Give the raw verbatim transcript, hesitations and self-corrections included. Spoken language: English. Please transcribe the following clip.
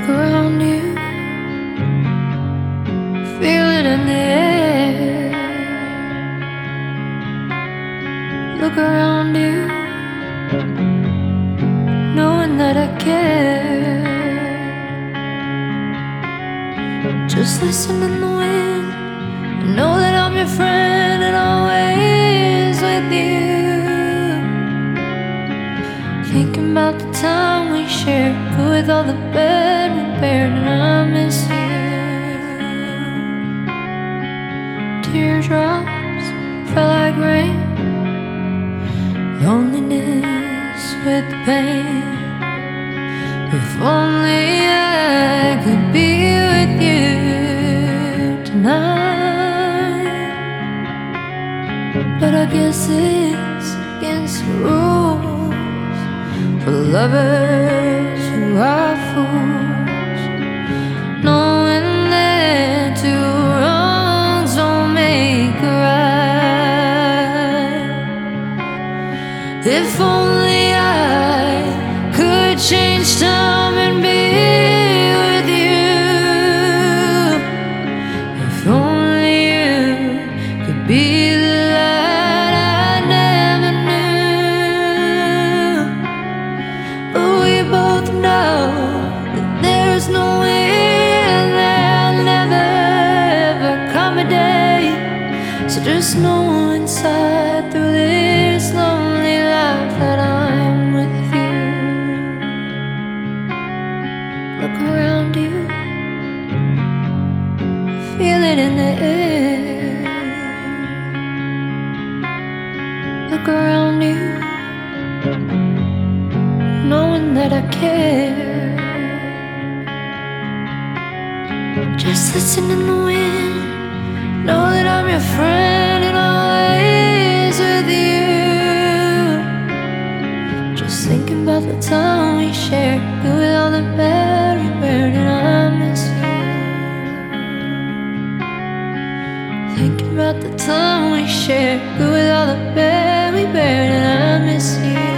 Look around you, feel it in the air. Look around you, knowing that I care. Just listen in the wind and know that I'm your friend and always with you. Thinking about the time we shared, but with all the bad we bared, and I miss you. Teardrops fell like rain, loneliness with the pain. If only I could be with you tonight, but I guess it's against the rules for lovers who are fools, knowing that two wrongs don't make a right. If only I could change time and be with you. If only you could be the light I never knew. But we both know that there's no way, and there'll never ever come a day. So just know inside through this lonely life that I'm with you. Look around you, feel it in the air. Look around you, knowing that I care. Just listen in the wind, know that I'm your friend and always with you. Just thinking about the time we shared, good with all the bad we bared, and I miss you. Thinking about the time we shared, good with all the bad we bared, and I miss you.